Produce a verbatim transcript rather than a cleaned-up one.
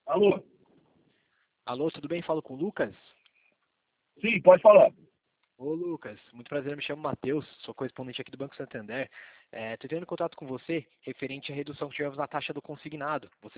Alô? Alô, tudo bem? Falo com o Lucas? Sim, pode falar. Ô Lucas, muito prazer, me chamo Matheus, sou correspondente aqui do Banco Santander. Estou tendo contato com você referente à redução que tivemos na taxa do consignado. Você